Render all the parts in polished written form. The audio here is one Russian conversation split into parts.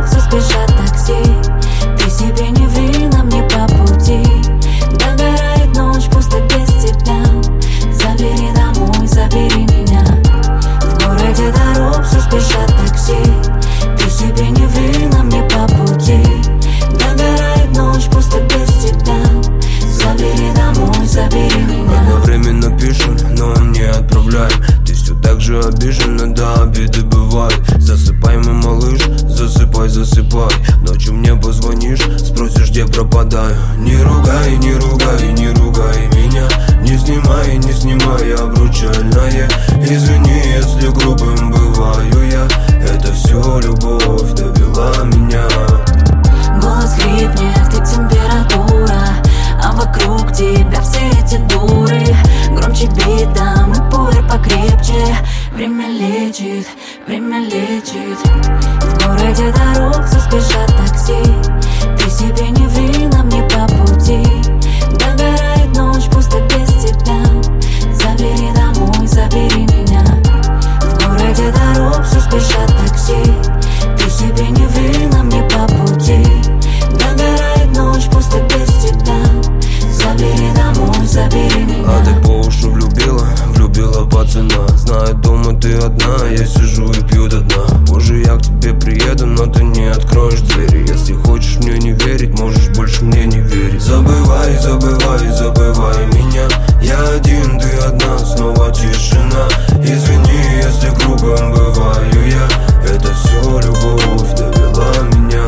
дорог все спешат такси. Ты себе не ври, нам не по пути. Догорает ночь, пусто без тебя. Забери домой, забери меня. В городе дорог все спешат такси. Ты себе не ври, нам не по пути. Догорает ночь, пусто без тебя. Забери домой, забери меня. Одновременно пишем, но не отправляем. Ты все так же обижена, да, обиды бывают. Засыпай, мой малыш, засыпай, засыпай. Ночью мне позвонишь, спросишь, где пропадаю. Не ругай, не ругай, не ругай меня. Не снимай обручальное. Извини, если грубым бываю я. Это все любовь довела меня. Голос хрипнет, как температура, а вокруг тебя все эти дуры. Громче бит, да, мы пуэр покрепче. Время лечит, время лечит. В городе дорог все спешат такси. Ты себе не ври, нам не по пути. Догорает ночь, пусто без тебя. Забери домой, забери меня. В городе дорог все спешат такси. Ты себе не ври, нам не по пути. Догорает ночь, пусто без тебя. Забери домой, забери меня. А ты по уши влюбила пацана. Знает, дома ты одна, я сижу и пью до дна. Позже я к тебе приеду, но ты не откроешь двери. Если хочешь мне не верить, можешь больше мне не верить. Забывай, забывай, забывай меня. Я один, ты одна, снова тишина. Извини, если грубым бываю я. Это все любовь довела меня.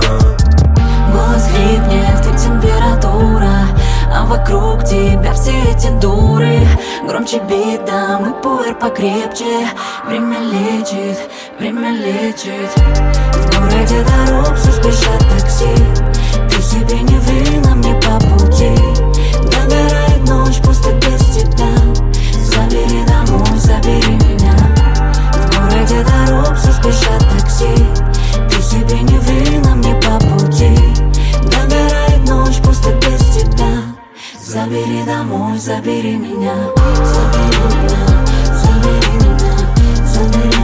Голос хрипнет, как температура, а вокруг тебя все эти дуры. Громче бит, да, мы пуэр покрепче. Время лечит, время лечит. В городе дорог все спешат такси. Ты себе не ври, нам не по пути. Догорает ночь, пусто без тебя. Забери домой, забери меня. В городе дорог все спешат такси. Ты себе не ври, нам не по пути. Догорает ночь, пусто без тебя. Забери домой, забери меня. Забери меня, забери меня, забери.